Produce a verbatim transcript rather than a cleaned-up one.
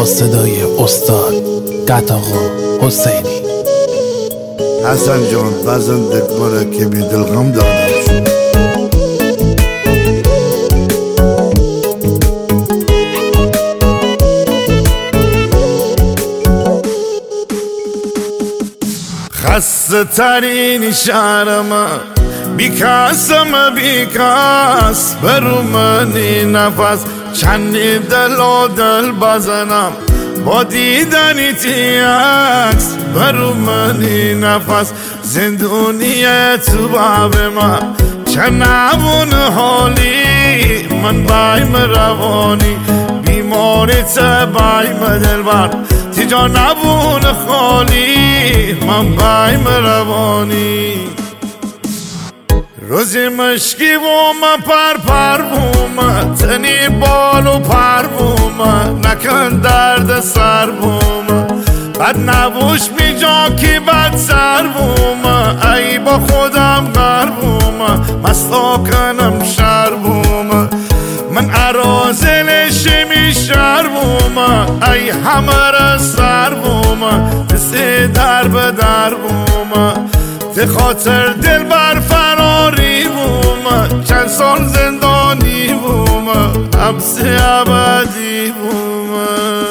با صدای استاد قطاقا حسینی. حسن جان بعضن دکماره که بی دلغم دارم شد. خسته ترین شهرم بیکاسم بیکاس برو منی نفس چندی دل و دل بزنم با دیدنی تی عکس برو منی نفس زندونی تو باب من چه نبون حالی من بایم روانی بیماری تا بایم دلبر تیجا نبون خالی من بایم روانی روزی مشکی بوم پر پر بوم تنی بال و پر بوم نکن درد سر بوم بد نبوش بی جا کی بد سر بوم ای با خودم غر بوم مستا کنم شر بوم من ارازل شمی شر بوم ای همه سر بوم دستی در به در بوم ته خاطر دل بر فراری بوم چند سال زندانی بوم حبس ابدی بوم.